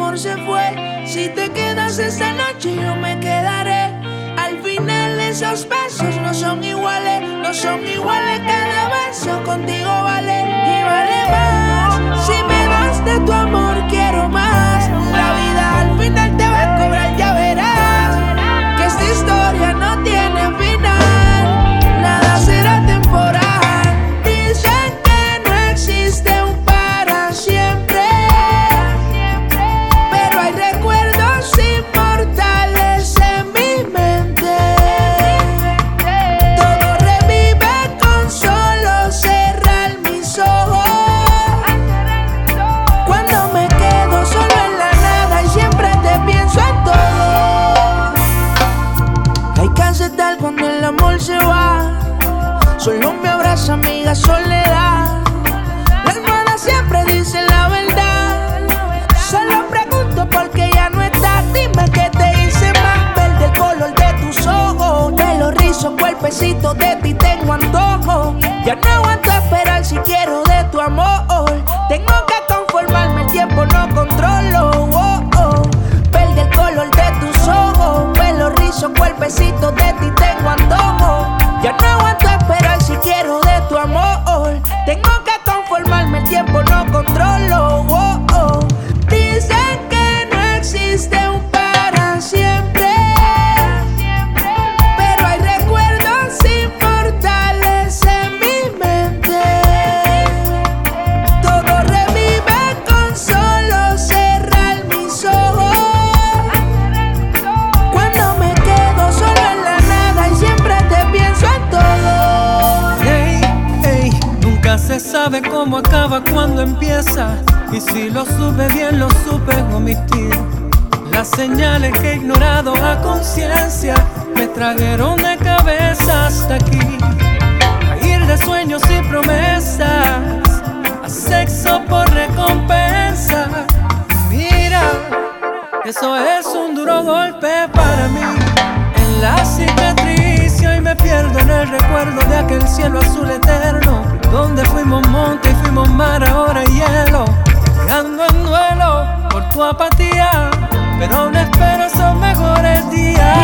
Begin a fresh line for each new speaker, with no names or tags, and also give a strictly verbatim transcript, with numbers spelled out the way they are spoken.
amor se fue. Si te quedas esta noche yo me quedaré. Al final esos besos no son iguales, no son iguales, cada beso contigo vale y vale más. Si me das de tu amor quiero más. La vida al final te va a cobrar, ya verás que esta historia no tiene final, nada será temporal. Dicen que no existe un para siempre, pero hay recuerdos inmortales en mi mente. Todo revive con solo cerrar mis ojos. Cuando me quedo solo en la nada y siempre te pienso en todo. Hay que aceptar cuando el amor se va. Solo me abraza amiga soledad. La almohada siempre dice la verdad. Solo pregunto por qué ya no estás. Dime qué te hice mal. Verde el color de tus ojos, pelo rizo, cuerpecito, de ti tengo antojo. Ya no aguanto esperar si quiero de tu amor. Tengo que conformarme, el tiempo no controlo. Oh, oh. Verde el color de tus ojos, pelo rizo, cuerpecito, de ti tengo antojo. Ya no aguanto esperar si quiero de tu amor. Tengo que conformarme, el tiempo no controlo. Oh, oh. Dicen que no existe un para siempre, pero hay recuerdos inmortales en mi mente. Todo revive con solo cerrar mis ojos. Cuando me quedo solo en la nada y siempre te pienso en todo.
Ey, ey, nunca se sabe cómo acaba cuando empieza. Y si lo supe bien, lo supe omitir. Las señales que he ignorado a conciencia me trajeron de cabeza hasta aquí. A ir de sueños y promesas a sexo por recompensa. Mira, eso es un duro golpe para mí. En la cicatriz y hoy me pierdo en el recuerdo de aquel cielo azul eterno, donde fuimos monte y fuimos mar, ahora hielo. Y ando en duelo por tu apatía, pero aún espero esos mejores días.